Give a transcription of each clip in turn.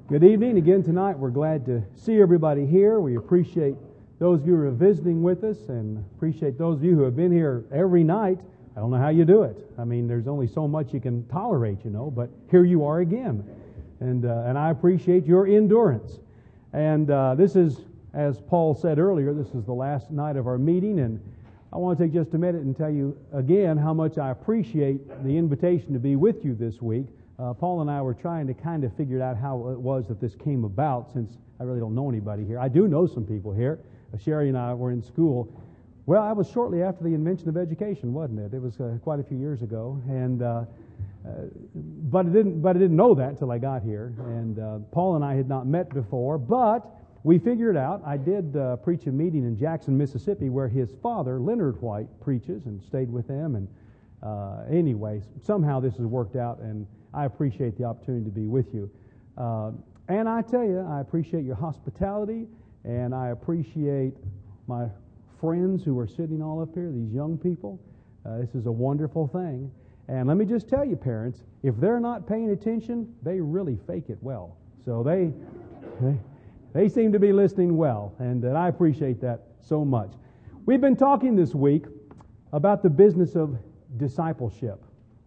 Good evening. Again tonight, we're glad to see everybody here. We appreciate those of you who are visiting with us and appreciate those of you who have been here every night. I don't know how you do it. I mean, there's only so much you can tolerate, but here you are again. And I appreciate your endurance. And this is, as Paul said earlier, this is the last night of our meeting, and I want to take just a minute and tell you again how much I appreciate the invitation to be with you this week. Paul and I were trying to kind of figure out how it was that this came about, since I really don't know anybody here. I do know some people here. Sherry and I were in school. Well, I was shortly after the invention of education, wasn't it? It was quite a few years ago, and but I didn't know that until I got here. And Paul and I had not met before, but we figured out. I did preach a meeting in Jackson, Mississippi, where his father, Leonard White, preaches, and stayed with them. And anyway, somehow this has worked out, and I appreciate the opportunity to be with you. And I tell you, I appreciate your hospitality, and I appreciate my friends who are sitting all up here, these young people. This is a wonderful thing. And let me just tell you, parents, if they're not paying attention, they really fake it well. So they seem to be listening well, and I appreciate that so much. We've been talking this week about the business of discipleship.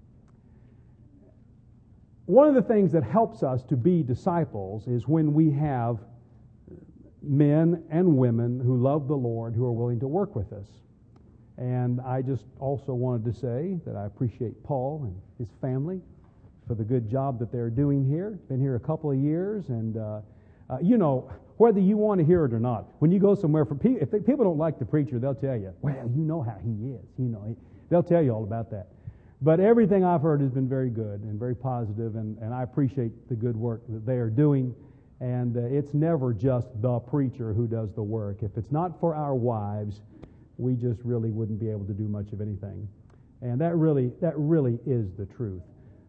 One of the things that helps us to be disciples is when we have men and women who love the Lord who are willing to work with us. And I just also wanted to say that I appreciate Paul and his family for the good job that they're doing here. Been here a couple of years, and whether you want to hear it or not, when you go somewhere, if people don't like the preacher, they'll tell you, well, you know how he is. They'll tell you all about that. But everything I've heard has been very good and very positive, and I appreciate the good work that they are doing. And it's never just the preacher who does the work. If it's not for our wives, we just really wouldn't be able to do much of anything. And that really is the truth.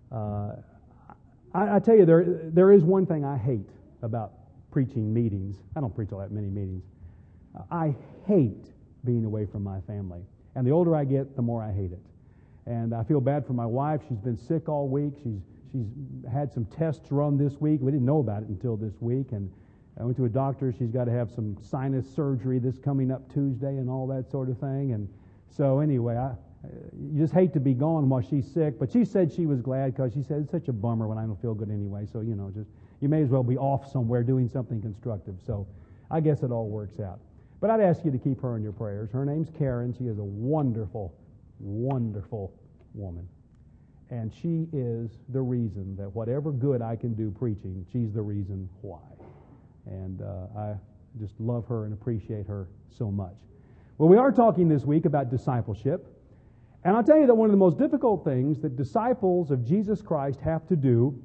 I tell you, there is one thing I hate about preaching meetings. I don't preach all that many meetings. I hate being away from my family. And the older I get, the more I hate it. And I feel bad for my wife. She's been sick all week. She's had some tests run this week. We didn't know about it until this week. And I went to a doctor. She's got to have some sinus surgery this coming up Tuesday and all that sort of thing. And so anyway, you just hate to be gone while she's sick. But she said she was glad, because she said it's such a bummer when I don't feel good anyway. So, you may as well be off somewhere doing something constructive. So I guess it all works out. But I'd ask you to keep her in your prayers. Her name's Karen. She is a wonderful, wonderful woman. And she is the reason that whatever good I can do preaching, she's the reason why. And I just love her and appreciate her so much. Well, we are talking this week about discipleship. And I'll tell you that one of the most difficult things that disciples of Jesus Christ have to do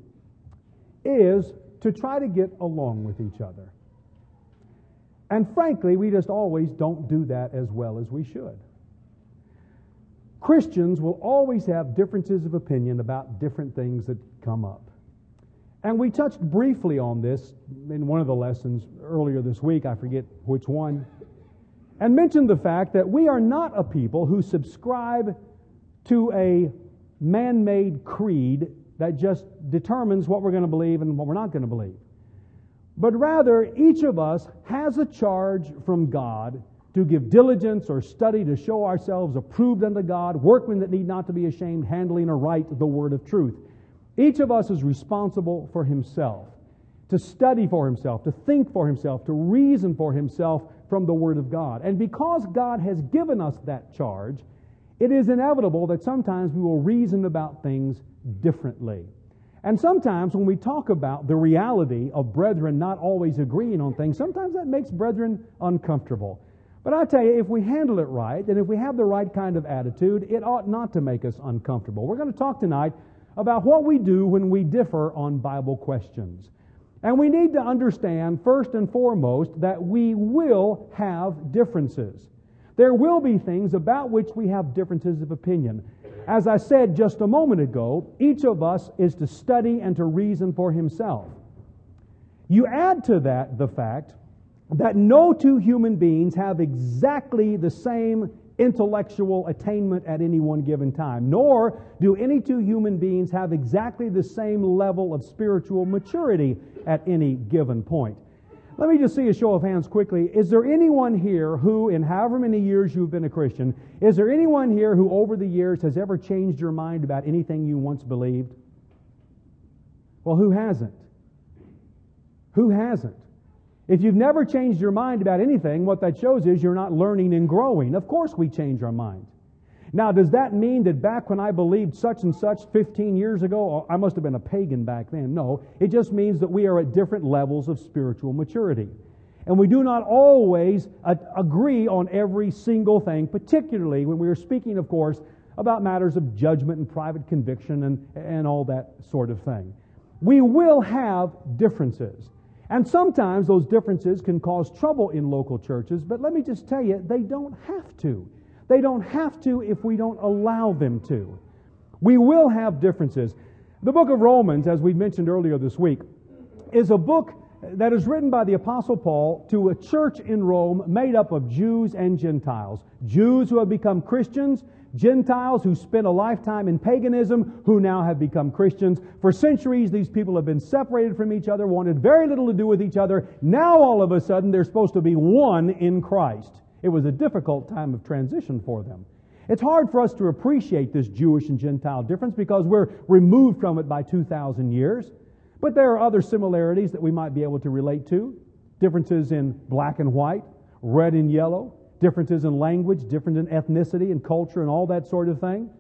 is to try to get along with each other. And frankly, we just always don't do that as well as we should. Christians will always have differences of opinion about different things that come up. And we touched briefly on this in one of the lessons earlier this week, I forget which one, and mentioned the fact that we are not a people who subscribe to a man-made creed that just determines what we're going to believe and what we're not going to believe. But rather, each of us has a charge from God to give diligence or study to show ourselves approved unto God, workmen that need not to be ashamed, handling aright the word of truth. Each of us is responsible for himself, to study for himself, to think for himself, to reason for himself from the word of God. And because God has given us that charge, it is inevitable that sometimes we will reason about things differently. And sometimes when we talk about the reality of brethren not always agreeing on things, sometimes that makes brethren uncomfortable. But I tell you, if we handle it right, and if we have the right kind of attitude, it ought not to make us uncomfortable. We're going to talk tonight about what we do when we differ on Bible questions. And we need to understand, first and foremost, that we will have differences. There will be things about which we have differences of opinion. As I said just a moment ago, each of us is to study and to reason for himself. You add to that the fact that no two human beings have exactly the same intellectual attainment at any one given time, nor do any two human beings have exactly the same level of spiritual maturity at any given point. Let me just see a show of hands quickly. Is there anyone here who, in however many years you've been a Christian, is there anyone here who over the years has ever changed your mind about anything you once believed? Well, who hasn't? Who hasn't? If you've never changed your mind about anything, what that shows is you're not learning and growing. Of course we change our mind. Now, does that mean that back when I believed such and such 15 years ago, I must have been a pagan back then? No. It just means that we are at different levels of spiritual maturity. And we do not always agree on every single thing, particularly when we are speaking, of course, about matters of judgment and private conviction and all that sort of thing. We will have differences. And sometimes those differences can cause trouble in local churches, but let me just tell you, they don't have to. They don't have to if we don't allow them to. We will have differences. The book of Romans, as we mentioned earlier this week, is a book that is written by the Apostle Paul to a church in Rome made up of Jews and Gentiles. Jews who have become Christians, Gentiles who spent a lifetime in paganism, who now have become Christians. For centuries, these people have been separated from each other, wanted very little to do with each other. Now, all of a sudden, they're supposed to be one in Christ. It was a difficult time of transition for them. It's hard for us to appreciate this Jewish and Gentile difference because we're removed from it by 2,000 years. But there are other similarities that we might be able to relate to. Differences in black and white, red and yellow, differences in language, difference in ethnicity and culture and all that sort of thing.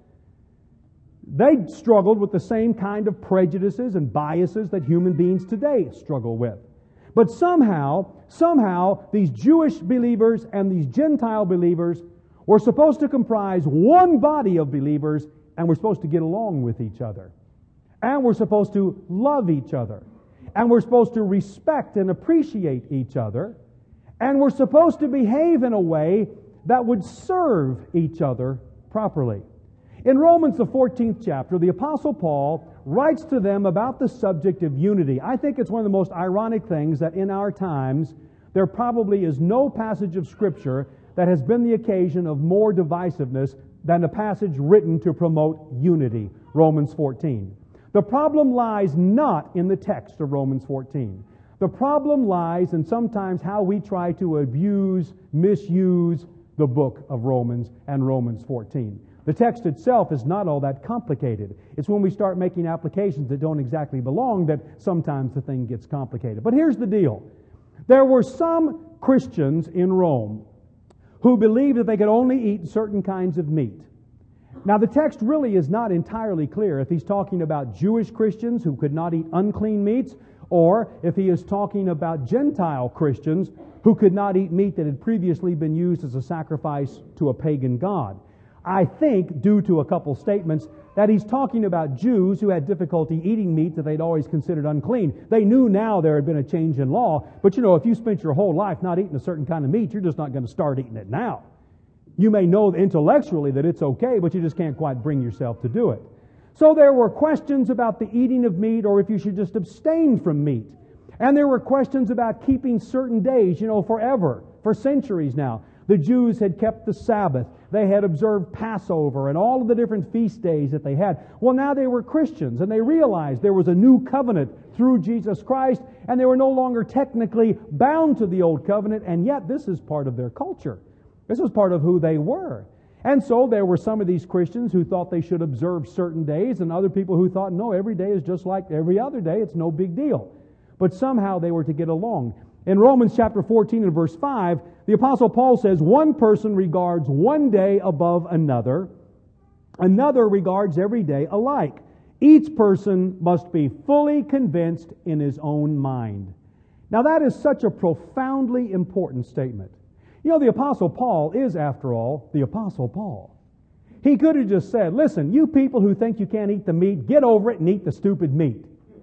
They struggled with the same kind of prejudices and biases that human beings today struggle with. But somehow, these Jewish believers and these Gentile believers were supposed to comprise one body of believers, and we're supposed to get along with each other. And we're supposed to love each other. And we're supposed to respect and appreciate each other. And we're supposed to behave in a way that would serve each other properly. In Romans, the 14th chapter, the Apostle Paul writes to them about the subject of unity. I think it's one of the most ironic things that in our times, there probably is no passage of Scripture that has been the occasion of more divisiveness than a passage written to promote unity, Romans 14. The problem lies not in the text of Romans 14. The problem lies in sometimes how we try to abuse, misuse the book of Romans and Romans 14. The text itself is not all that complicated. It's when we start making applications that don't exactly belong that sometimes the thing gets complicated. But here's the deal. There were some Christians in Rome who believed that they could only eat certain kinds of meat. Now, the text really is not entirely clear if he's talking about Jewish Christians who could not eat unclean meats, or if he is talking about Gentile Christians who could not eat meat that had previously been used as a sacrifice to a pagan god. I think, due to a couple statements, that he's talking about Jews who had difficulty eating meat that they'd always considered unclean. They knew now there had been a change in law, but if you spent your whole life not eating a certain kind of meat, you're just not going to start eating it now. You may know intellectually that it's okay, but you just can't quite bring yourself to do it. So there were questions about the eating of meat, or if you should just abstain from meat. And there were questions about keeping certain days, forever, for centuries now. The Jews had kept the Sabbath. They had observed Passover and all of the different feast days that they had. Well, now they were Christians, and they realized there was a new covenant through Jesus Christ, and they were no longer technically bound to the old covenant, and yet this is part of their culture. This was part of who they were. And so there were some of these Christians who thought they should observe certain days, and other people who thought, no, every day is just like every other day. It's no big deal. But somehow they were to get along. In Romans chapter 14 and verse 5, the Apostle Paul says, one person regards one day above another. Another regards every day alike. Each person must be fully convinced in his own mind. Now that is such a profoundly important statement. The Apostle Paul is, after all, the Apostle Paul. He could have just said, listen, you people who think you can't eat the meat, get over it and eat the stupid meat.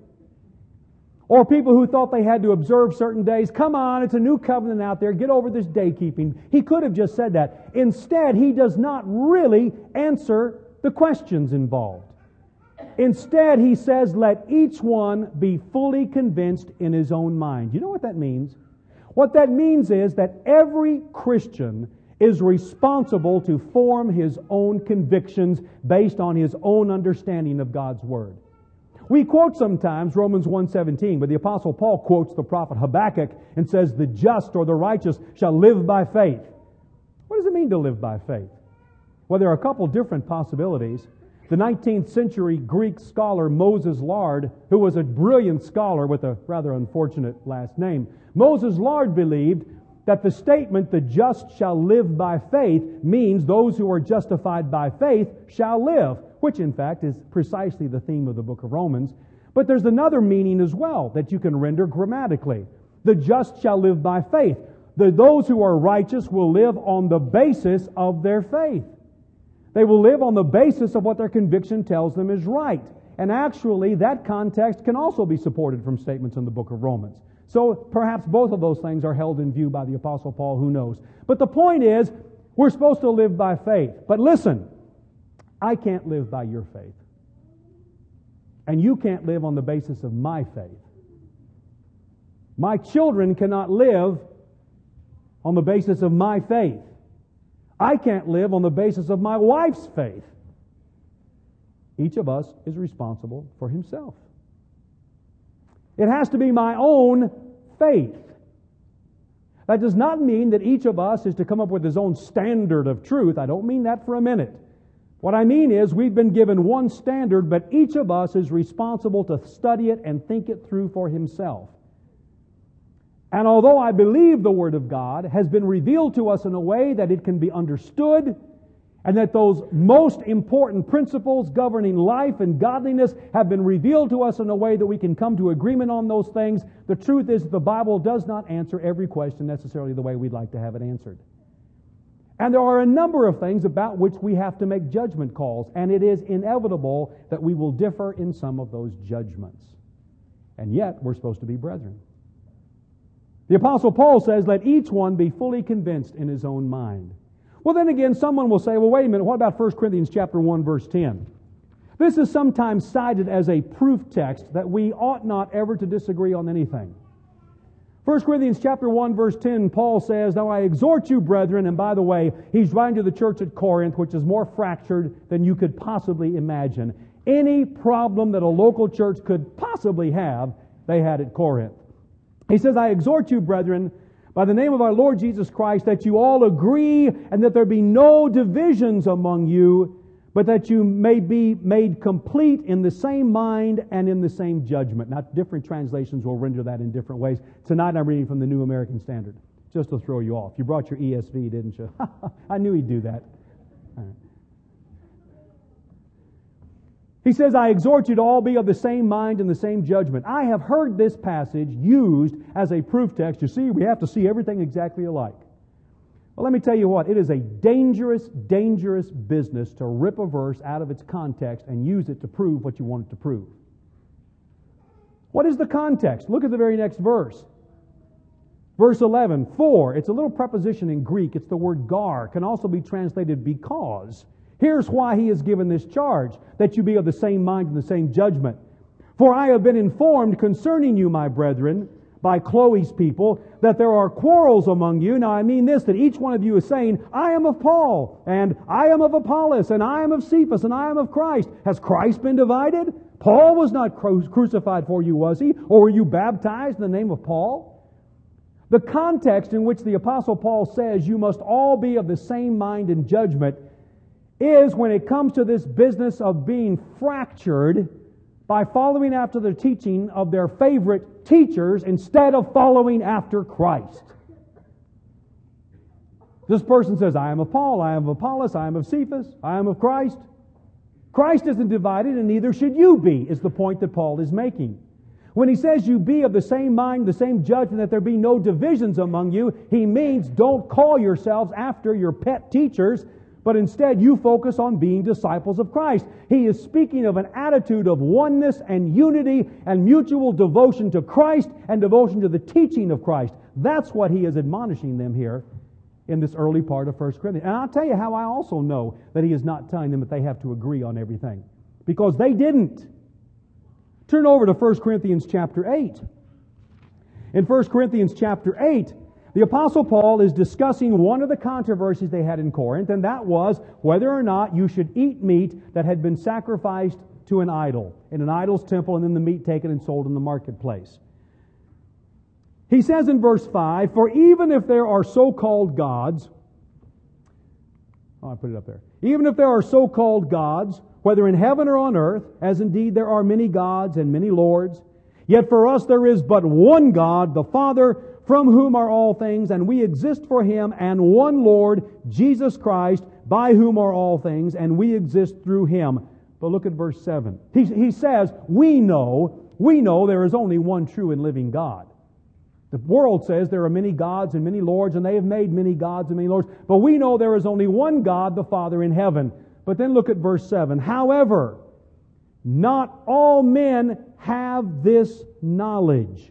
Or people who thought they had to observe certain days, come on, it's a new covenant out there, get over this day keeping. He could have just said that. Instead, he does not really answer the questions involved. Instead, he says, let each one be fully convinced in his own mind. You know what that means? What that means is that every Christian is responsible to form his own convictions based on his own understanding of God's Word. We quote sometimes Romans 1:17, but the Apostle Paul quotes the prophet Habakkuk and says, "The just or the righteous shall live by faith." What does it mean to live by faith? Well, there are a couple different possibilities. The 19th century Greek scholar Moses Lard, who was a brilliant scholar with a rather unfortunate last name, Moses Lard believed that the statement, "the just shall live by faith," means those who are justified by faith shall live, which in fact is precisely the theme of the book of Romans. But there's another meaning as well that you can render grammatically. The just shall live by faith. Those who are righteous will live on the basis of their faith. They will live on the basis of what their conviction tells them is right. And actually, that context can also be supported from statements in the book of Romans. So perhaps both of those things are held in view by the Apostle Paul, who knows. But the point is, we're supposed to live by faith. But listen, I can't live by your faith. And you can't live on the basis of my faith. My children cannot live on the basis of my faith. I can't live on the basis of my wife's faith. Each of us is responsible for himself. It has to be my own faith. That does not mean that each of us is to come up with his own standard of truth. I don't mean that for a minute. What I mean is we've been given one standard, but each of us is responsible to study it and think it through for himself. And although I believe the Word of God has been revealed to us in a way that it can be understood, and that those most important principles governing life and godliness have been revealed to us in a way that we can come to agreement on those things, the truth is the Bible does not answer every question necessarily the way we'd like to have it answered. And there are a number of things about which we have to make judgment calls, and it is inevitable that we will differ in some of those judgments. And yet, we're supposed to be brethren. The Apostle Paul says, "Let each one be fully convinced in his own mind." Well, then again, someone will say, well, wait a minute, what about 1 Corinthians chapter 1, verse 10? This is sometimes cited as a proof text that we ought not ever to disagree on anything. 1 Corinthians chapter 1, verse 10, Paul says, "Now I exhort you, brethren," and by the way, he's writing to the church at Corinth, which is more fractured than you could possibly imagine. Any problem that a local church could possibly have, they had at Corinth. He says, "I exhort you, brethren, by the name of our Lord Jesus Christ, that you all agree and that there be no divisions among you, but that you may be made complete in the same mind and in the same judgment." Now, different translations will render that in different ways. Tonight I'm reading from the New American Standard, just to throw you off. You brought your ESV, didn't you? I knew he'd do that. All right. He says, "I exhort you to all be of the same mind and the same judgment." I have heard this passage used as a proof text. You see, we have to see everything exactly alike. Well, let me tell you what. It is a dangerous, dangerous business to rip a verse out of its context and use it to prove what you want it to prove. What is the context? Look at the very next verse. Verse 11, "For," it's a little preposition in Greek. It's the word gar. Can also be translated because. "Here's why he has given this charge, that you be of the same mind and the same judgment. For I have been informed concerning you, my brethren, by Chloe's people, that there are quarrels among you." Now I mean this, that each one of you is saying, "I am of Paul, and I am of Apollos, and I am of Cephas, and I am of Christ." Has Christ been divided? Paul was not crucified for you, was he? Or were you baptized in the name of Paul? The context in which the Apostle Paul says you must all be of the same mind and judgment is when it comes to this business of being fractured by following after the teaching of their favorite teachers instead of following after Christ. This person says, "I am of Paul, I am of Apollos, I am of Cephas, I am of Christ." Christ isn't divided, and neither should you be, is the point that Paul is making. When he says you be of the same mind, the same judgment, that there be no divisions among you, he means don't call yourselves after your pet teachers, but instead you focus on being disciples of Christ. He is speaking of an attitude of oneness and unity and mutual devotion to Christ and devotion to the teaching of Christ. That's what he is admonishing them here in this early part of 1 Corinthians. And I'll tell you how I also know that he is not telling them that they have to agree on everything. Because they didn't. Turn over to 1 Corinthians chapter 8. In 1 Corinthians chapter 8, The Apostle Paul is discussing one of the controversies they had in Corinth, and that was whether or not you should eat meat that had been sacrificed to an idol, in an idol's temple, and then the meat taken and sold in the marketplace. He says in verse 5, "For even if there are so-called gods," I put it up there. "Even if there are so-called gods, whether in heaven or on earth, as indeed there are many gods and many lords, yet for us there is but one God, the Father, from whom are all things, and we exist for Him, and one Lord, Jesus Christ, by whom are all things, and we exist through Him." But look at verse 7. He says, we know there is only one true and living God. The world says there are many gods and many lords, and they have made many gods and many lords. But we know there is only one God, the Father in heaven. But then look at verse 7. "However, not all men have this knowledge.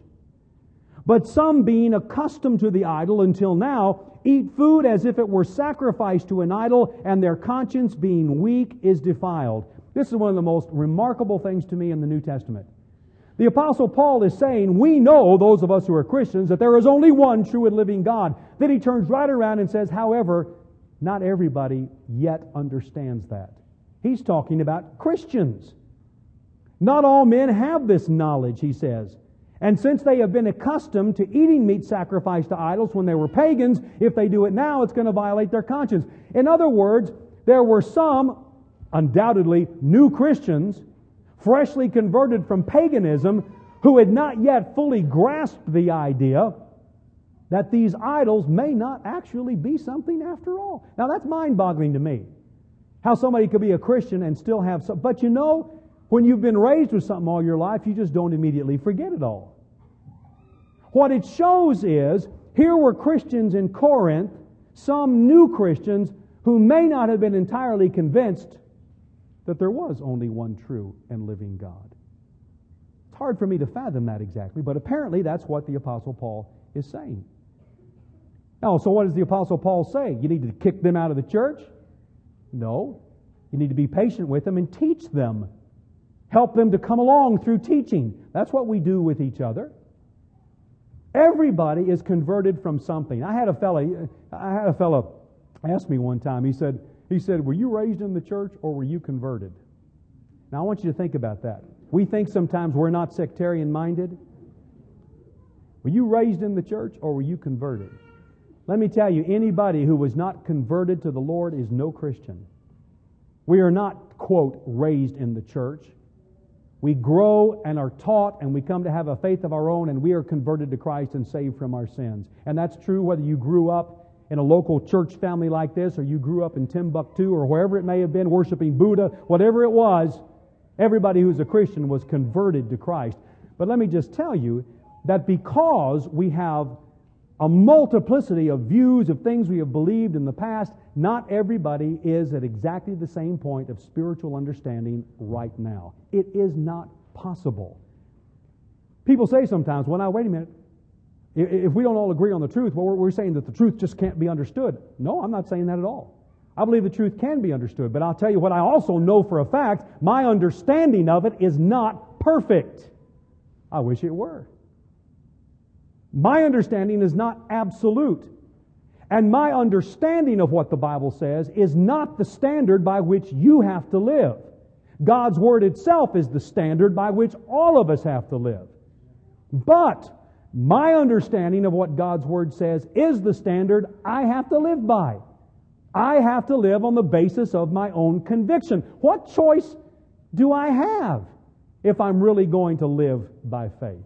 But some, being accustomed to the idol until now, eat food as if it were sacrificed to an idol, and their conscience, being weak, is defiled." This is one of the most remarkable things to me in the New Testament. The Apostle Paul is saying, we know, those of us who are Christians, that there is only one true and living God. Then he turns right around and says, however, not everybody yet understands that. He's talking about Christians. Not all men have this knowledge, he says. And since they have been accustomed to eating meat sacrificed to idols when they were pagans, if they do it now, it's going to violate their conscience. In other words, there were some, undoubtedly, new Christians, freshly converted from paganism, who had not yet fully grasped the idea that these idols may not actually be something after all. Now that's mind-boggling to me. How somebody could be a Christian and still have some... But you know, when you've been raised with something all your life, you just don't immediately forget it all. What it shows is, here were Christians in Corinth, some new Christians, who may not have been entirely convinced that there was only one true and living God. It's hard for me to fathom that exactly, but apparently that's what the Apostle Paul is saying. Now, so what does the Apostle Paul say? You need to kick them out of the church? No. You need to be patient with them and teach them. Help them to come along through teaching. That's what we do with each other. Everybody is converted from something. I had a fellow ask me one time, he said, were you raised in the church or were you converted? Now I want you to think about that. We think sometimes we're not sectarian minded. Were you raised in the church or were you converted? Let me tell you, anybody who was not converted to the Lord is no Christian. We are not, quote, raised in the church. We grow and are taught and we come to have a faith of our own and we are converted to Christ and saved from our sins. And that's true whether you grew up in a local church family like this or you grew up in Timbuktu or wherever it may have been worshiping Buddha, whatever it was, everybody who's a Christian was converted to Christ. But let me just tell you that because we have a multiplicity of views of things we have believed in the past, not everybody is at exactly the same point of spiritual understanding right now. It is not possible. People say sometimes, well, now, wait a minute. If we don't all agree on the truth, well, we're saying that the truth just can't be understood. No, I'm not saying that at all. I believe the truth can be understood, but I'll tell you what I also know for a fact, my understanding of it is not perfect. I wish it were. My understanding is not absolute. And my understanding of what the Bible says is not the standard by which you have to live. God's Word itself is the standard by which all of us have to live. But my understanding of what God's Word says is the standard I have to live by. I have to live on the basis of my own conviction. What choice do I have if I'm really going to live by faith?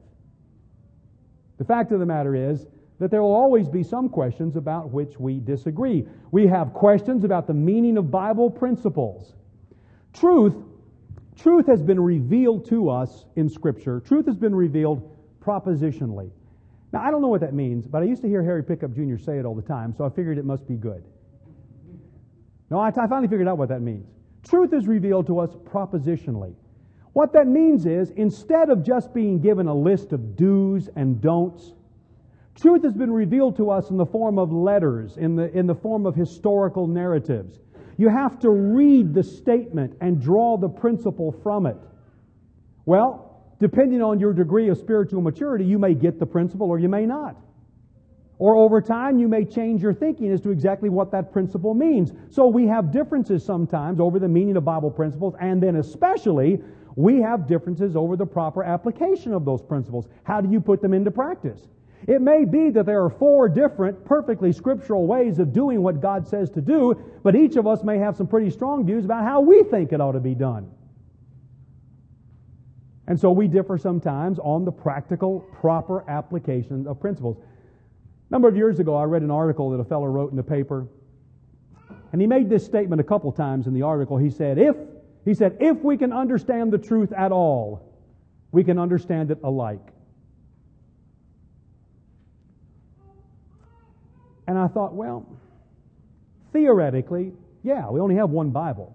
The fact of the matter is that there will always be some questions about which we disagree. We have questions about the meaning of Bible principles. Truth has been revealed to us in Scripture. Truth has been revealed propositionally. Now, I don't know what that means, but I used to hear Harry Pickup Jr. say it all the time, so I figured it must be good. No, I finally figured out what that means. Truth is revealed to us propositionally. What that means is, instead of just being given a list of do's and don'ts, truth has been revealed to us in the form of letters, in the form of historical narratives. You have to read the statement and draw the principle from it. Well, depending on your degree of spiritual maturity, you may get the principle or you may not. Or over time, you may change your thinking as to exactly what that principle means. So we have differences sometimes over the meaning of Bible principles, and then especially, we have differences over the proper application of those principles. How do you put them into practice? It may be that there are 4 different, perfectly scriptural ways of doing what God says to do, but each of us may have some pretty strong views about how we think it ought to be done. And so we differ sometimes on the practical, proper application of principles. A number of years ago, I read an article that a fellow wrote in the paper, and he made this statement a couple times in the article. He said, if we can understand the truth at all, we can understand it alike. And I thought, well, theoretically, yeah, we only have one Bible.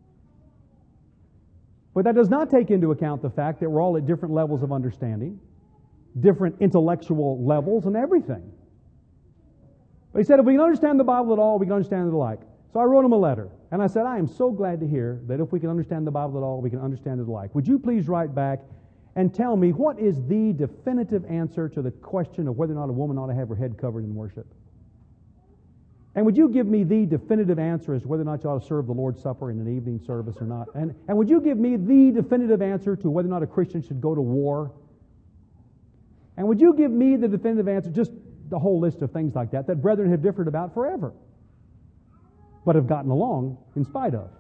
But that does not take into account the fact that we're all at different levels of understanding, different intellectual levels and everything. But he said, if we can understand the Bible at all, we can understand it alike. So I wrote him a letter, and I said, I am so glad to hear that if we can understand the Bible at all, we can understand it alike. Would you please write back and tell me what is the definitive answer to the question of whether or not a woman ought to have her head covered in worship? And would you give me the definitive answer as to whether or not you ought to serve the Lord's Supper in an evening service or not? And would you give me the definitive answer to whether or not a Christian should go to war? And would you give me the definitive answer, just the whole list of things like that brethren have differed about forever, but have gotten along in spite of?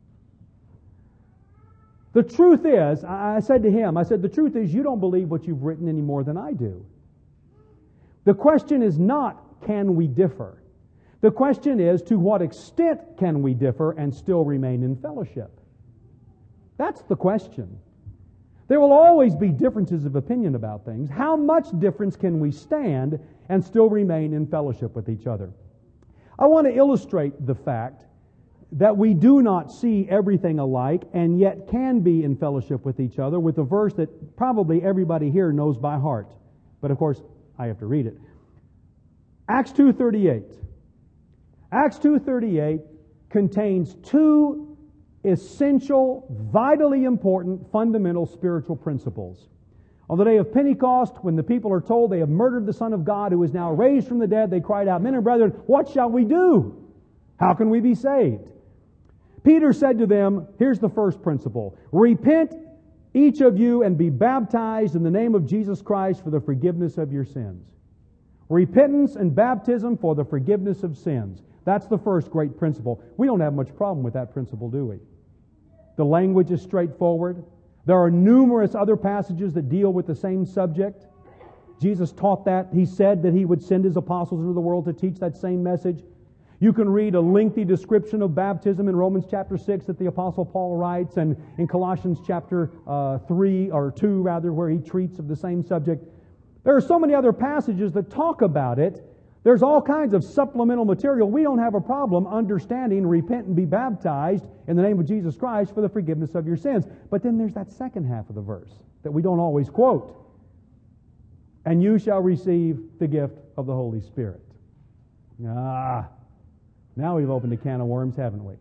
The truth is, I said to him, the truth is you don't believe what you've written any more than I do. The question is not, can we differ? The question is, to what extent can we differ and still remain in fellowship? That's the question. There will always be differences of opinion about things. How much difference can we stand and still remain in fellowship with each other? I want to illustrate the fact that we do not see everything alike and yet can be in fellowship with each other with a verse that probably everybody here knows by heart. But of course, I have to read it. Acts 2:38. Acts 2:38 contains 2 essential, vitally important, fundamental spiritual principles. On the day of Pentecost, when the people are told they have murdered the Son of God who is now raised from the dead, they cried out, "Men and brethren, what shall we do? How can we be saved?" Peter said to them, here's the first principle: repent, each of you, and be baptized in the name of Jesus Christ for the forgiveness of your sins. Repentance and baptism for the forgiveness of sins. That's the first great principle. We don't have much problem with that principle, do we? The language is straightforward. There are numerous other passages that deal with the same subject. Jesus taught that. He said that He would send His apostles into the world to teach that same message. You can read a lengthy description of baptism in Romans chapter 6 that the Apostle Paul writes, and in Colossians chapter 2, where he treats of the same subject. There are so many other passages that talk about it. There's all kinds of supplemental material. We don't have a problem understanding, repent and be baptized in the name of Jesus Christ for the forgiveness of your sins. But then there's that second half of the verse that we don't always quote. And you shall receive the gift of the Holy Spirit. Now we've opened a can of worms, haven't we?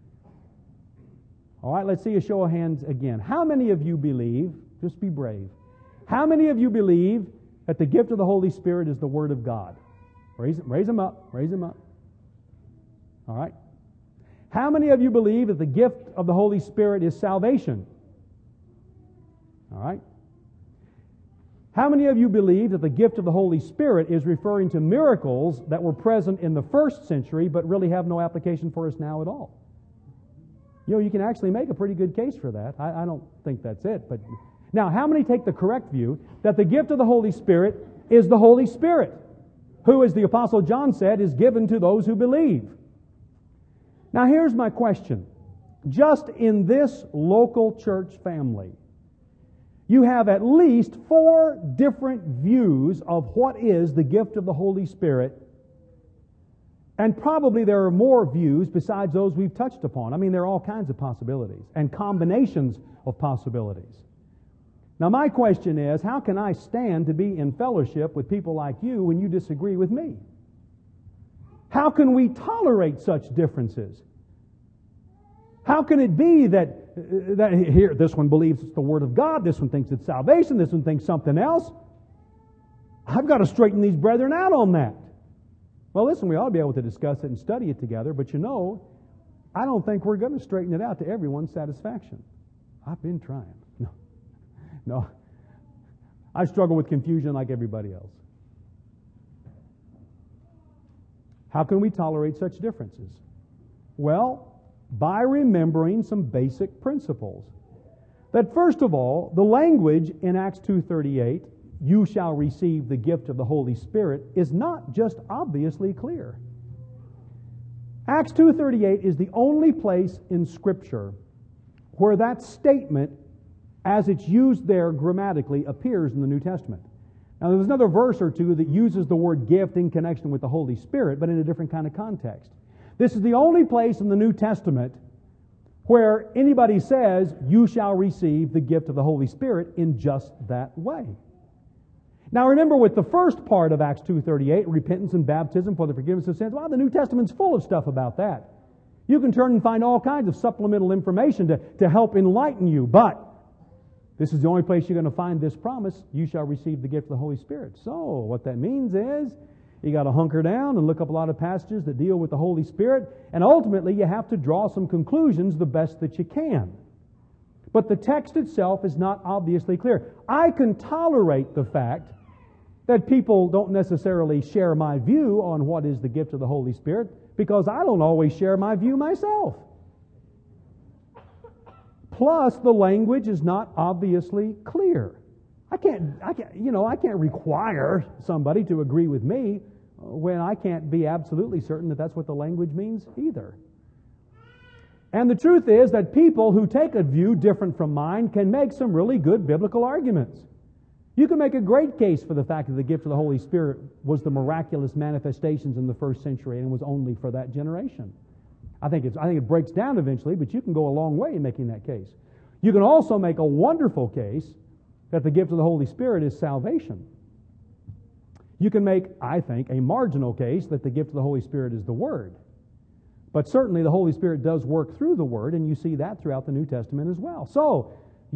All right, let's see a show of hands again. How many of you believe, just be brave, how many of you believe that the gift of the Holy Spirit is the Word of God? Raise them up. Raise them up. All right. How many of you believe that the gift of the Holy Spirit is salvation? All right. How many of you believe that the gift of the Holy Spirit is referring to miracles that were present in the first century but really have no application for us now at all? You can actually make a pretty good case for that. I don't think that's it. But now, how many take the correct view that the gift of the Holy Spirit is the Holy Spirit, who, as the Apostle John said, is given to those who believe? Now, here's my question. Just in this local church family, you have at least 4 different views of what is the gift of the Holy Spirit, and probably there are more views besides those we've touched upon. I mean, there are all kinds of possibilities and combinations of possibilities. Now, my question is, how can I stand to be in fellowship with people like you when you disagree with me? How can we tolerate such differences? How can it be that here this one believes it's the Word of God, this one thinks it's salvation, this one thinks something else? I've got to straighten these brethren out on that. Well, listen, we ought to be able to discuss it and study it together, but I don't think we're going to straighten it out to everyone's satisfaction. I've been trying. No. I struggle with confusion like everybody else. How can we tolerate such differences? Well, by remembering some basic principles. That first of all, the language in Acts 2:38, you shall receive the gift of the Holy Spirit, is not just obviously clear. Acts 2:38 is the only place in Scripture where that statement, as it's used there grammatically, appears in the New Testament. Now, there's another verse or two that uses the word gift in connection with the Holy Spirit, but in a different kind of context. This is the only place in the New Testament where anybody says, you shall receive the gift of the Holy Spirit in just that way. Now, remember with the first part of Acts 2:38, repentance and baptism for the forgiveness of sins, well, the New Testament's full of stuff about that. You can turn and find all kinds of supplemental information to help enlighten you, but this is the only place you're going to find this promise, you shall receive the gift of the Holy Spirit. So, what that means is, you got to hunker down and look up a lot of passages that deal with the Holy Spirit, and ultimately you have to draw some conclusions the best that you can. But the text itself is not obviously clear. I can tolerate the fact that people don't necessarily share my view on what is the gift of the Holy Spirit, because I don't always share my view myself. Plus, the language is not obviously clear. I can't require somebody to agree with me when I can't be absolutely certain that that's what the language means either. And the truth is that people who take a view different from mine can make some really good biblical arguments. You can make a great case for the fact that the gift of the Holy Spirit was the miraculous manifestations in the first century and was only for that generation. I think it breaks down eventually, but you can go a long way in making that case. You can also make a wonderful case that the gift of the Holy Spirit is salvation. You can make, I think, a marginal case that the gift of the Holy Spirit is the Word. But certainly the Holy Spirit does work through the Word, and you see that throughout the New Testament as well. So,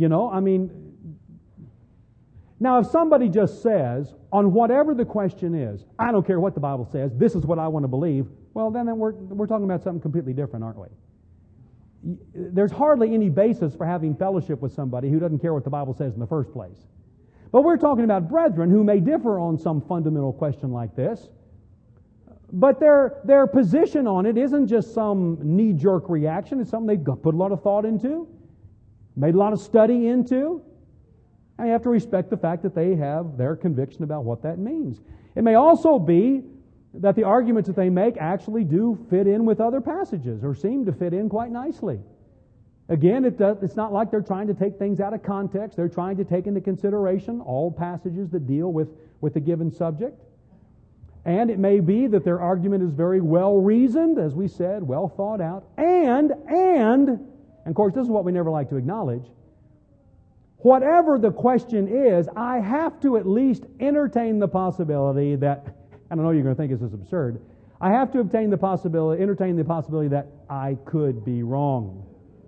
now if somebody just says, on whatever the question is, I don't care what the Bible says, this is what I want to believe, well, then we're talking about something completely different, aren't we? There's hardly any basis for having fellowship with somebody who doesn't care what the Bible says in the first place. But we're talking about brethren who may differ on some fundamental question like this, but their position on it isn't just some knee-jerk reaction. It's something they've put a lot of thought into, made a lot of study into, and you have to respect the fact that they have their conviction about what that means. It may also be that the arguments that they make actually do fit in with other passages or seem to fit in quite nicely. Again, it's not like they're trying to take things out of context. They're trying to take into consideration all passages that deal with a given subject. And it may be that their argument is very well reasoned, as we said, well thought out. And of course, this is what we never like to acknowledge, whatever the question is, I have to at least entertain the possibility that, I know you're going to think this is absurd, I have to entertain the possibility that I could be wrong.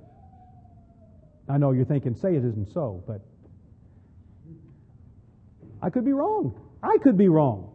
I know you're thinking, say it isn't so, but I could be wrong. I could be wrong.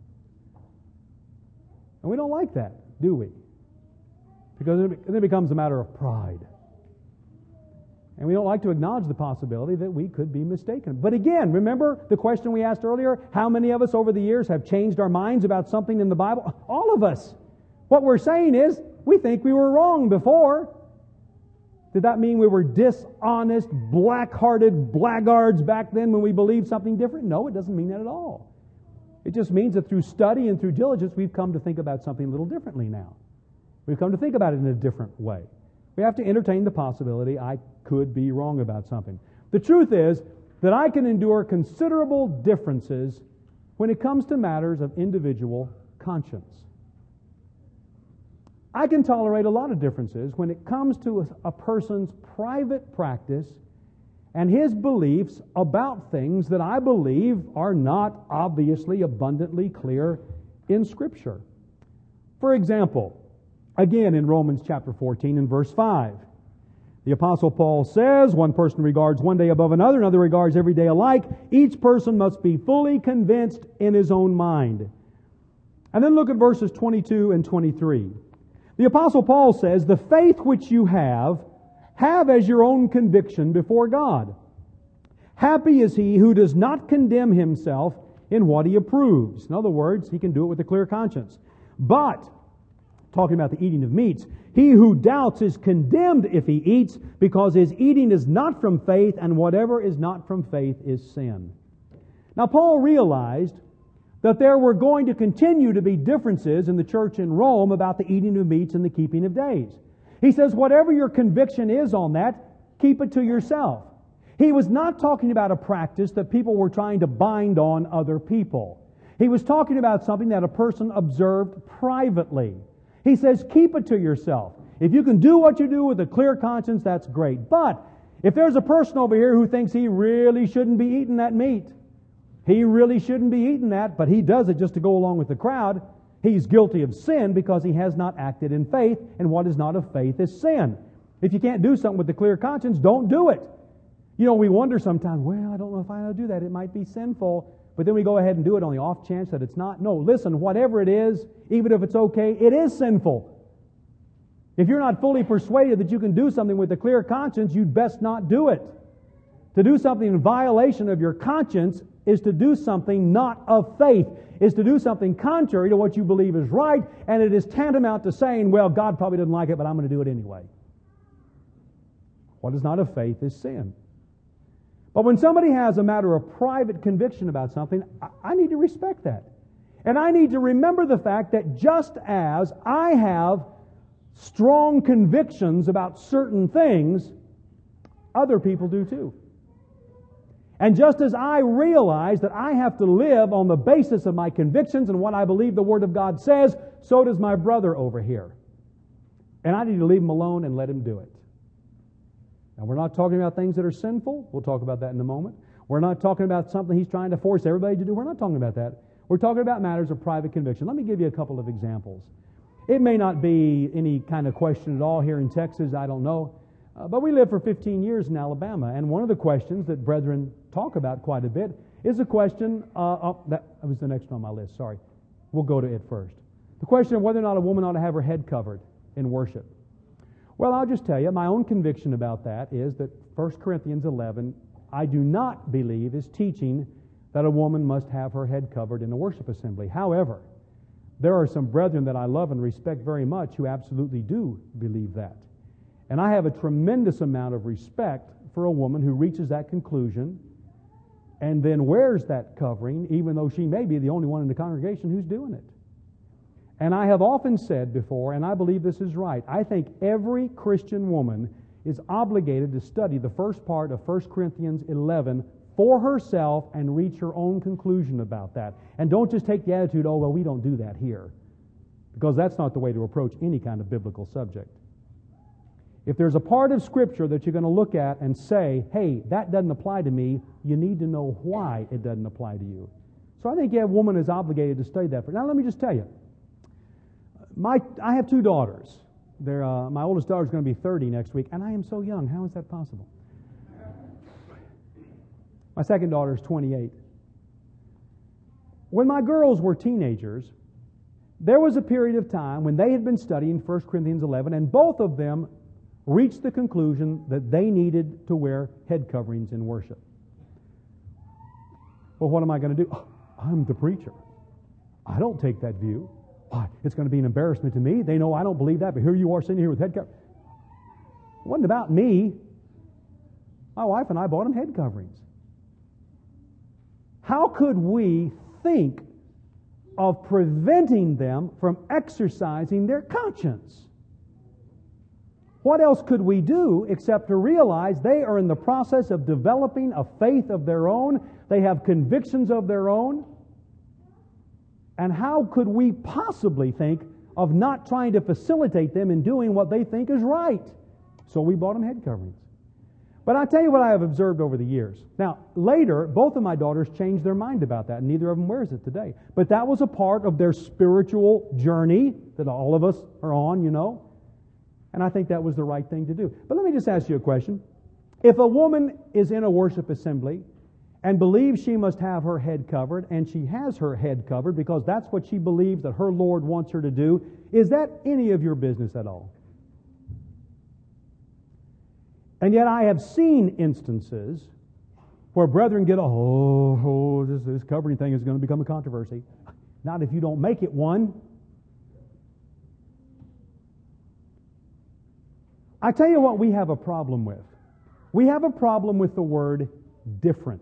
And we don't like that, do we? Because it becomes a matter of pride. And we don't like to acknowledge the possibility that we could be mistaken. But again, remember the question we asked earlier? How many of us over the years have changed our minds about something in the Bible? All of us. What we're saying is, we think we were wrong before. Did that mean we were dishonest, black-hearted blackguards back then when we believed something different? No, it doesn't mean that at all. It just means that through study and through diligence, we've come to think about something a little differently now. We've come to think about it in a different way. We have to entertain the possibility I could be wrong about something. The truth is that I can endure considerable differences when it comes to matters of individual conscience. I can tolerate a lot of differences when it comes to a person's private practice and his beliefs about things that I believe are not obviously abundantly clear in Scripture. For example, again in Romans chapter 14 and verse 5, the Apostle Paul says, one person regards one day above another, another regards every day alike. Each person must be fully convinced in his own mind. And then look at verses 22 and 23. The Apostle Paul says, "The faith which you have as your own conviction before God. Happy is he who does not condemn himself in what he approves." In other words, he can do it with a clear conscience. "But," talking about the eating of meats, "he who doubts is condemned if he eats, because his eating is not from faith, and whatever is not from faith is sin." Now, Paul realized that there were going to continue to be differences in the church in Rome about the eating of meats and the keeping of days. He says, whatever your conviction is on that, keep it to yourself. He was not talking about a practice that people were trying to bind on other people. He was talking about something that a person observed privately. He says, keep it to yourself. If you can do what you do with a clear conscience, that's great. But if there's a person over here who thinks he really shouldn't be eating that meat, he really shouldn't be eating that, but he does it just to go along with the crowd, he's guilty of sin because he has not acted in faith, and what is not of faith is sin. If you can't do something with a clear conscience, don't do it. You know, we wonder sometimes, well, I don't know if I ought to do that. It might be sinful. But then we go ahead and do it on the off chance that it's not. No, listen, whatever it is, even if it's okay, it is sinful. If you're not fully persuaded that you can do something with a clear conscience, you'd best not do it. To do something in violation of your conscience is to do something not of faith, is to do something contrary to what you believe is right, and it is tantamount to saying, well, God probably doesn't like it, but I'm going to do it anyway. What is not of faith is sin. But when somebody has a matter of private conviction about something, I need to respect that. And I need to remember the fact that just as I have strong convictions about certain things, other people do too. And just as I realize that I have to live on the basis of my convictions and what I believe the Word of God says, so does my brother over here. And I need to leave him alone and let him do it. Now, we're not talking about things that are sinful. We'll talk about that in a moment. We're not talking about something he's trying to force everybody to do. We're not talking about that. We're talking about matters of private conviction. Let me give you a couple of examples. It may not be any kind of question at all here in Texas. I don't know. But we lived for 15 years in Alabama, and one of the questions that brethren talk about quite a bit is the question, that was the next on my list, sorry. We'll go to it first. The question of whether or not a woman ought to have her head covered in worship. Well, I'll just tell you, my own conviction about that is that 1 Corinthians 11, I do not believe is teaching that a woman must have her head covered in a worship assembly. However, there are some brethren that I love and respect very much who absolutely do believe that. And I have a tremendous amount of respect for a woman who reaches that conclusion and then wears that covering, even though she may be the only one in the congregation who's doing it. And I have often said before, and I believe this is right, I think every Christian woman is obligated to study the first part of 1 Corinthians 11 for herself and reach her own conclusion about that. And don't just take the attitude, oh, well, we don't do that here. Because that's not the way to approach any kind of biblical subject. If there's a part of Scripture that you're going to look at and say, hey, that doesn't apply to me, you need to know why it doesn't apply to you. So I think a woman is obligated to study that. Now let me just tell you, I have two daughters. My oldest daughter is going to be 30 next week, and I am so young. How is that possible? My second daughter is 28. When my girls were teenagers, there was a period of time when they had been studying 1 Corinthians 11, and both of them reached the conclusion that they needed to wear head coverings in worship. Well, what am I going to do? Oh, I'm the preacher. I don't take that view. Why? It's going to be an embarrassment to me. They know I don't believe that, but here you are sitting here with head coverings. It wasn't about me. My wife and I bought them head coverings. How could we think of preventing them from exercising their conscience? What else could we do except to realize they are in the process of developing a faith of their own? They have convictions of their own. And how could we possibly think of not trying to facilitate them in doing what they think is right? So we bought them head coverings. But I'll tell you what I have observed over the years. Now, later, both of my daughters changed their mind about that, and neither of them wears it today. But that was a part of their spiritual journey that all of us are on, you know. And I think that was the right thing to do. But let me just ask you a question. If a woman is in a worship assembly and believes she must have her head covered, and she has her head covered because that's what she believes that her Lord wants her to do, is that any of your business at all? And yet I have seen instances where brethren get, this covering thing is going to become a controversy. Not if you don't make it one. I tell you what we have a problem with. We have a problem with the word different.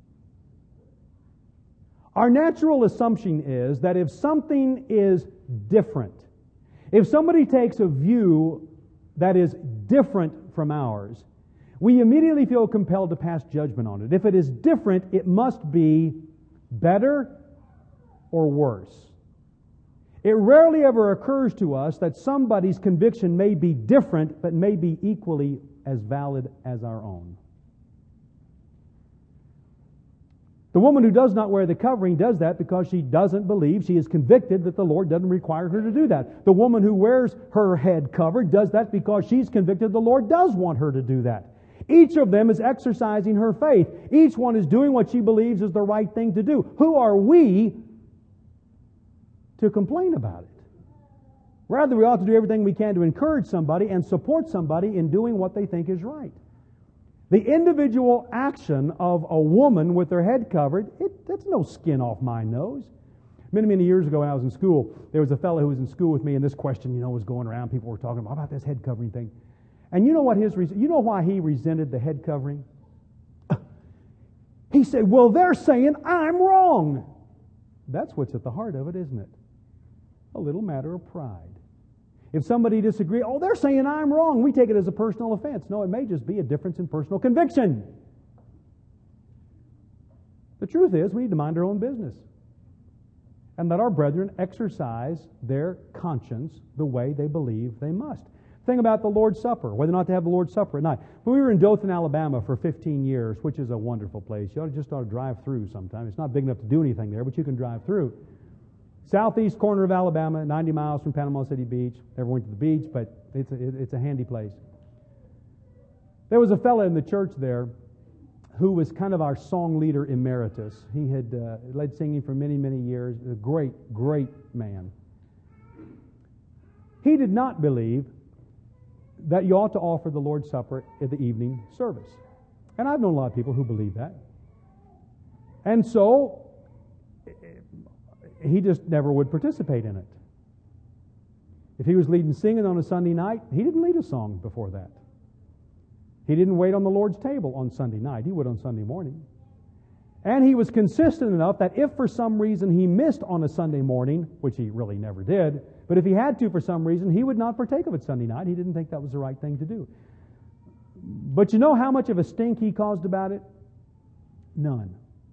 Our natural assumption is that if something is different, if somebody takes a view that is different from ours, we immediately feel compelled to pass judgment on it. If it is different, it must be better or worse. It rarely ever occurs to us that somebody's conviction may be different, but may be equally as valid as our own. The woman who does not wear the covering does that because she doesn't believe, she is convicted that the Lord doesn't require her to do that. The woman who wears her head covered does that because she's convicted the Lord does want her to do that. Each of them is exercising her faith. Each one is doing what she believes is the right thing to do. Who are we to complain about it? Rather, we ought to do everything we can to encourage somebody and support somebody in doing what they think is right. The individual action of a woman with her head covered, that's no skin off my nose. Many, many years ago when I was in school, there was a fellow who was in school with me, and this question, was going around. People were talking about this head covering thing. And you know what you know why he resented the head covering? He said, well, they're saying I'm wrong. That's what's at the heart of it, isn't it? A little matter of pride. If somebody disagrees, they're saying I'm wrong. We take it as a personal offense. No, it may just be a difference in personal conviction. The truth is, we need to mind our own business and let our brethren exercise their conscience the way they believe they must. Thing about the Lord's Supper, whether or not to have the Lord's Supper at night. We were in Dothan, Alabama for 15 years, which is a wonderful place. You ought to drive through sometime. It's not big enough to do anything there, but you can drive through. Southeast corner of Alabama, 90 miles from Panama City Beach. Never went to the beach, but it's a handy place. There was a fellow in the church there who was kind of our song leader emeritus. He had led singing for many, many years. A great, great man. He did not believe that you ought to offer the Lord's Supper at the evening service. And I've known a lot of people who believe that. And so he just never would participate in it. If he was leading singing on a Sunday night, he didn't lead a song before that. He didn't wait on the Lord's table on Sunday night. He would on Sunday morning. And he was consistent enough that if for some reason he missed on a Sunday morning, which he really never did, but if he had to for some reason, he would not partake of it Sunday night. He didn't think that was the right thing to do. But you know how much of a stink he caused about it? None.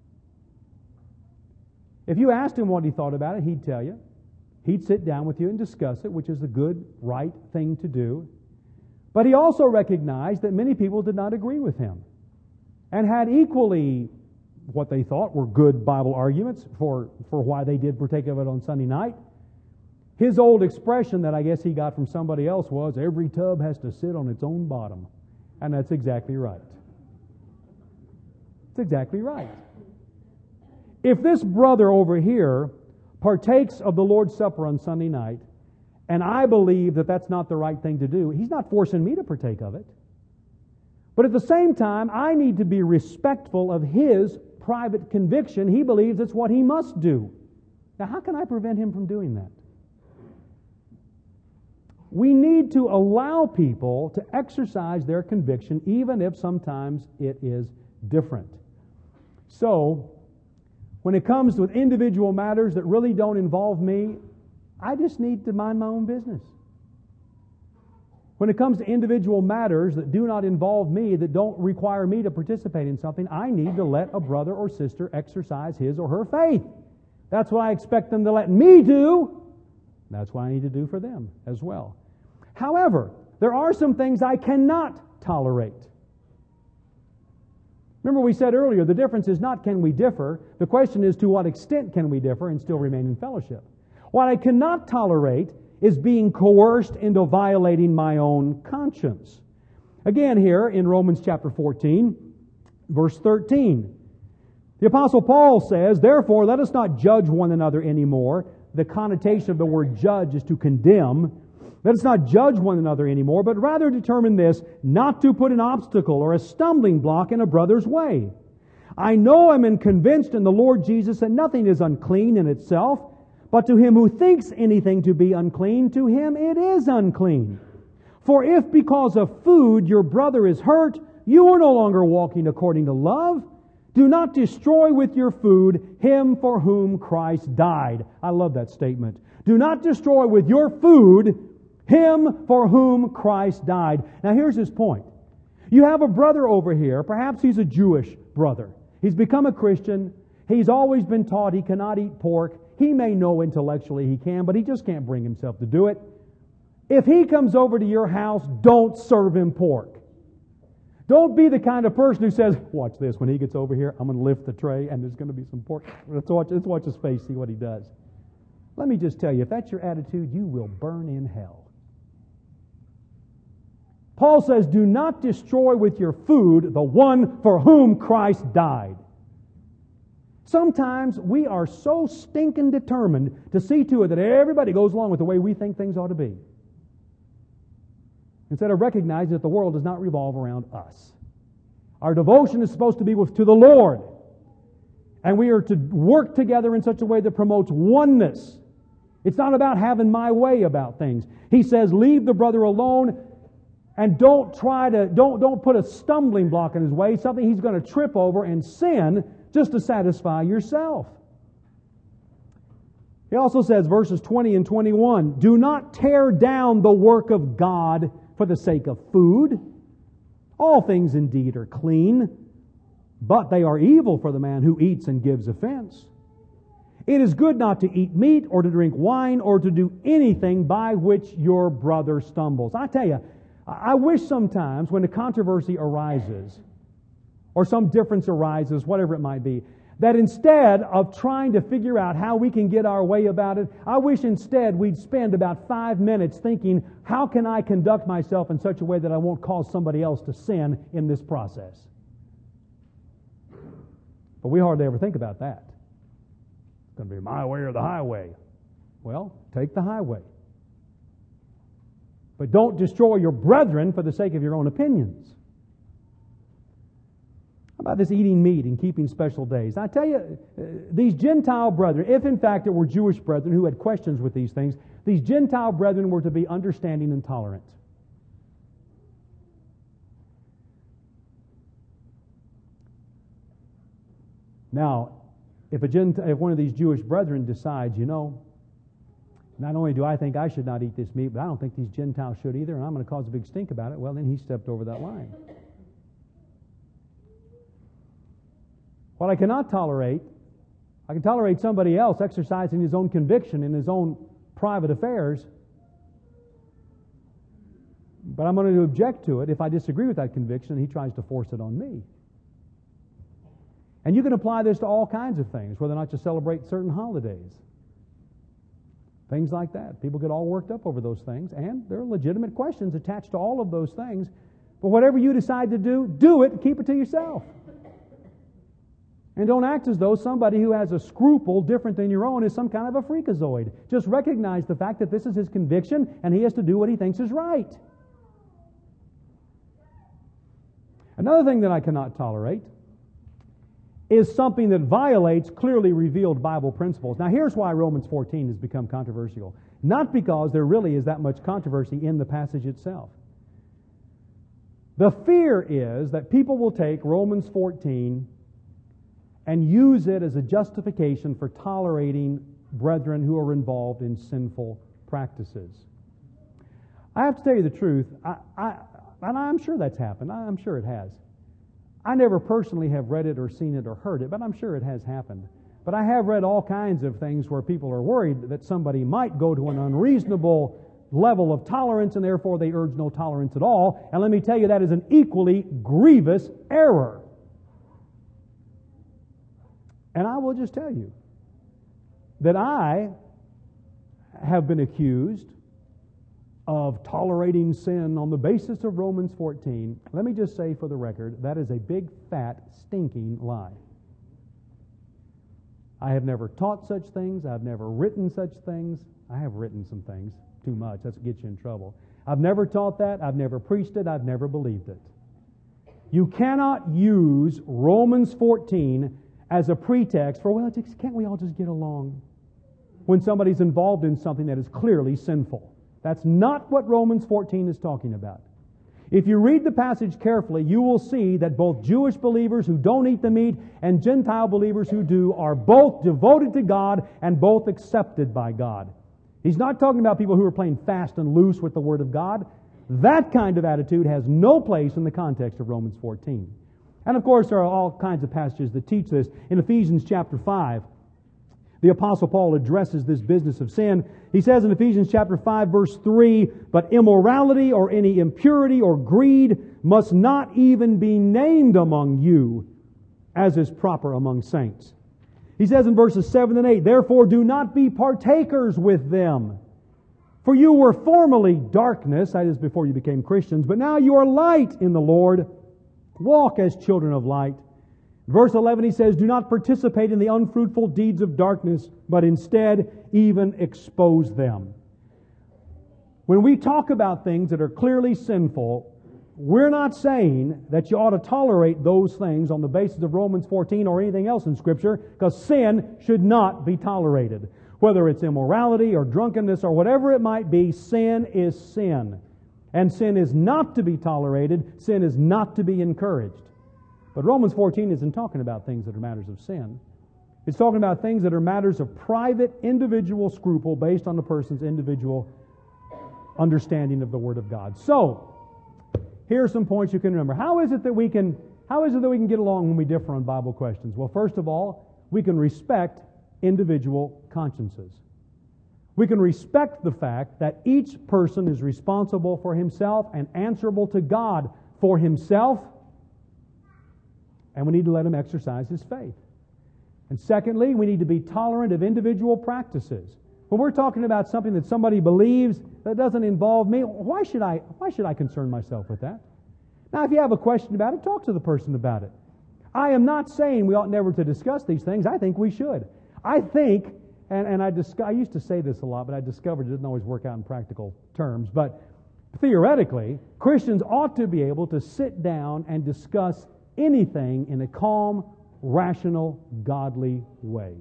If you asked him what he thought about it, he'd tell you. He'd sit down with you and discuss it, which is the good, right thing to do. But he also recognized that many people did not agree with him and had equally what they thought were good Bible arguments for why they did partake of it on Sunday night. His old expression that I guess he got from somebody else was, every tub has to sit on its own bottom. And that's exactly right. It's exactly right. If this brother over here partakes of the Lord's Supper on Sunday night, and I believe that that's not the right thing to do, he's not forcing me to partake of it. But at the same time, I need to be respectful of his private conviction. He believes it's what he must do. Now, how can I prevent him from doing that? We need to allow people to exercise their conviction, even if sometimes it is different. So, when it comes to individual matters that really don't involve me, I just need to mind my own business. When it comes to individual matters that do not involve me, that don't require me to participate in something, I need to let a brother or sister exercise his or her faith. That's what I expect them to let me do. That's what I need to do for them as well. However, there are some things I cannot tolerate. Remember we said earlier, the difference is not can we differ. The question is to what extent can we differ and still remain in fellowship. What I cannot tolerate is being coerced into violating my own conscience. Again here in Romans chapter 14, verse 13. The Apostle Paul says, therefore, let us not judge one another anymore. The connotation of the word judge is to condemn. Let us not judge one another anymore, but rather determine this, not to put an obstacle or a stumbling block in a brother's way. I know I am convinced in the Lord Jesus that nothing is unclean in itself, but to him who thinks anything to be unclean, to him it is unclean. For if because of food your brother is hurt, you are no longer walking according to love. Do not destroy with your food him for whom Christ died. I love that statement. Do not destroy with your food him for whom Christ died. Now here's his point. You have a brother over here. Perhaps he's a Jewish brother. He's become a Christian. He's always been taught he cannot eat pork. He may know intellectually he can, but he just can't bring himself to do it. If he comes over to your house, don't serve him pork. Don't be the kind of person who says, watch this, when he gets over here, I'm going to lift the tray and there's going to be some pork. Let's watch his face, see what he does. Let me just tell you, if that's your attitude, you will burn in hell. Paul says, do not destroy with your food the one for whom Christ died. Sometimes we are so stinking determined to see to it that everybody goes along with the way we think things ought to be, instead of recognizing that the world does not revolve around us. Our devotion is supposed to be to the Lord. And we are to work together in such a way that promotes oneness. It's not about having my way about things. He says, leave the brother alone and don't put a stumbling block in his way, something he's going to trip over and sin just to satisfy yourself. He also says, verses 20 and 21, do not tear down the work of God for the sake of food. All things indeed are clean, but they are evil for the man who eats and gives offense. It is good not to eat meat or to drink wine or to do anything by which your brother stumbles. I tell you, I wish sometimes when a controversy arises or some difference arises, whatever it might be, that instead of trying to figure out how we can get our way about it, I wish instead we'd spend about 5 minutes thinking, how can I conduct myself in such a way that I won't cause somebody else to sin in this process? But we hardly ever think about that. It's going to be my way or the highway. Well, take the highway. But don't destroy your brethren for the sake of your own opinions. How about this eating meat and keeping special days? I tell you, these Gentile brethren, if in fact it were Jewish brethren who had questions with these things, these Gentile brethren were to be understanding and tolerant. Now, if one of these Jewish brethren decides, not only do I think I should not eat this meat, but I don't think these Gentiles should either, and I'm going to cause a big stink about it, well, then he stepped over that line. What I cannot tolerate, I can tolerate somebody else exercising his own conviction in his own private affairs, but I'm going to object to it if I disagree with that conviction and he tries to force it on me. And you can apply this to all kinds of things, whether or not you celebrate certain holidays. Things like that. People get all worked up over those things, and there are legitimate questions attached to all of those things. But whatever you decide to do it and keep it to yourself. And don't act as though somebody who has a scruple different than your own is some kind of a freakazoid. Just recognize the fact that this is his conviction, and he has to do what he thinks is right. Another thing that I cannot tolerate is something that violates clearly revealed Bible principles. Now here's why Romans 14 has become controversial. Not because there really is that much controversy in the passage itself. The fear is that people will take Romans 14 and use it as a justification for tolerating brethren who are involved in sinful practices. I have to tell you the truth, and I'm sure that's happened. I'm sure it has. I never personally have read it or seen it or heard it, but I'm sure it has happened. But I have read all kinds of things where people are worried that somebody might go to an unreasonable level of tolerance and therefore they urge no tolerance at all. And let me tell you, that is an equally grievous error. And I will just tell you that I have been accused of tolerating sin on the basis of Romans 14. Let me just say for the record, that is a big, fat, stinking lie. I have never taught such things. I've never written such things. I have written some things. Too much. That's what gets you in trouble. I've never taught that. I've never preached it. I've never believed it. You cannot use Romans 14 as a pretext for, well, can't we all just get along? When somebody's involved in something that is clearly sinful. That's not what Romans 14 is talking about. If you read the passage carefully, you will see that both Jewish believers who don't eat the meat and Gentile believers who do are both devoted to God and both accepted by God. He's not talking about people who are playing fast and loose with the Word of God. That kind of attitude has no place in the context of Romans 14. And of course, there are all kinds of passages that teach this. In Ephesians chapter 5, the Apostle Paul addresses this business of sin. He says in Ephesians chapter 5, verse 3, "But immorality or any impurity or greed must not even be named among you, as is proper among saints." He says in verses 7 and 8, "Therefore do not be partakers with them. For you were formerly darkness," that is before you became Christians, "but now you are light in the Lord. Walk as children of light." Verse 11 he says, "Do not participate in the unfruitful deeds of darkness, but instead even expose them." When we talk about things that are clearly sinful, we're not saying that you ought to tolerate those things on the basis of Romans 14 or anything else in Scripture, because sin should not be tolerated. Whether it's immorality or drunkenness or whatever it might be, sin is sin. And sin is not to be tolerated. Sin is not to be encouraged. But Romans 14 isn't talking about things that are matters of sin. It's talking about things that are matters of private, individual scruple based on the person's individual understanding of the Word of God. So, here are some points you can remember. How is it that we can get along when we differ on Bible questions? Well, first of all, we can respect individual consciences. We can respect the fact that each person is responsible for himself and answerable to God for himself, and we need to let him exercise his faith. And secondly, we need to be tolerant of individual practices. When we're talking about something that somebody believes that doesn't involve me, why should I concern myself with that? Now, if you have a question about it, talk to the person about it. I am not saying we ought never to discuss these things. I think we should. I think, I used to say this a lot, but I discovered it doesn't always work out in practical terms, but theoretically, Christians ought to be able to sit down and discuss anything in a calm, rational, godly way.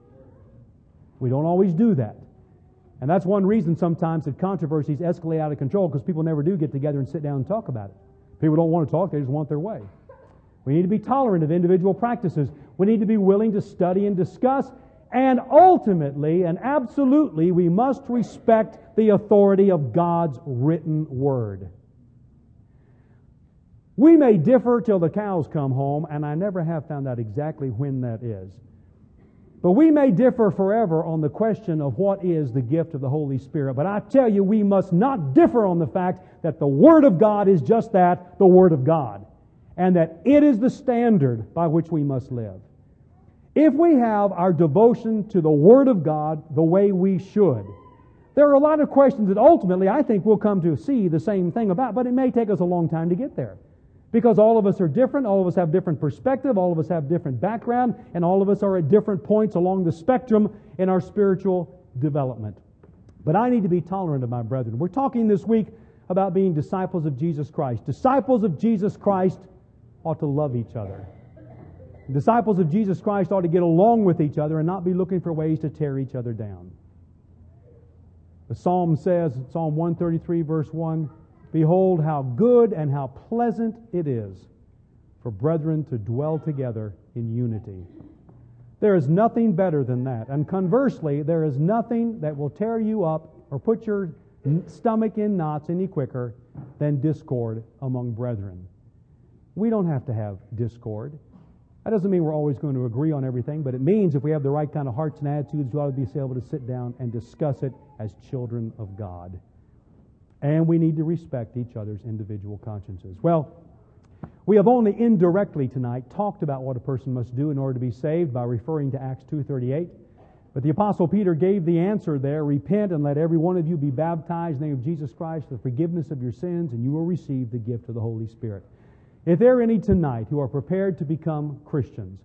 We don't always do that. And that's one reason sometimes that controversies escalate out of control, because people never do get together and sit down and talk about it. People don't want to talk, they just want their way. We need to be tolerant of individual practices. We need to be willing to study and discuss. And ultimately and absolutely, we must respect the authority of God's written Word. We may differ till the cows come home, and I never have found out exactly when that is. But we may differ forever on the question of what is the gift of the Holy Spirit. But I tell you, we must not differ on the fact that the Word of God is just that, the Word of God. And that it is the standard by which we must live. If we have our devotion to the Word of God the way we should, there are a lot of questions that ultimately I think we'll come to see the same thing about, but it may take us a long time to get there. Because all of us are different, all of us have different perspective, all of us have different background, and all of us are at different points along the spectrum in our spiritual development. But I need to be tolerant of my brethren. We're talking this week about being disciples of Jesus Christ. Disciples of Jesus Christ ought to love each other. Disciples of Jesus Christ ought to get along with each other and not be looking for ways to tear each other down. The Psalm says, Psalm 133, verse 1, "Behold how good and how pleasant it is for brethren to dwell together in unity." There is nothing better than that. And conversely, there is nothing that will tear you up or put your stomach in knots any quicker than discord among brethren. We don't have to have discord. That doesn't mean we're always going to agree on everything, but it means if we have the right kind of hearts and attitudes, we ought to be able to sit down and discuss it as children of God. And we need to respect each other's individual consciences. Well, we have only indirectly tonight talked about what a person must do in order to be saved by referring to Acts 2:38. But the Apostle Peter gave the answer there: "Repent and let every one of you be baptized in the name of Jesus Christ for the forgiveness of your sins, and you will receive the gift of the Holy Spirit." If there are any tonight who are prepared to become Christians,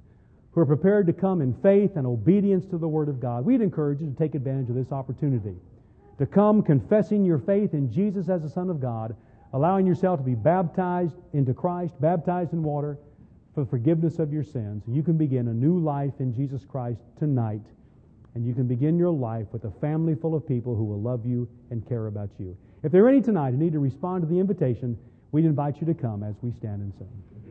who are prepared to come in faith and obedience to the Word of God, we'd encourage you to take advantage of this opportunity. To come confessing your faith in Jesus as the Son of God, allowing yourself to be baptized into Christ, baptized in water for the forgiveness of your sins. You can begin a new life in Jesus Christ tonight, and you can begin your life with a family full of people who will love you and care about you. If there are any tonight who need to respond to the invitation, we'd invite you to come as we stand and sing.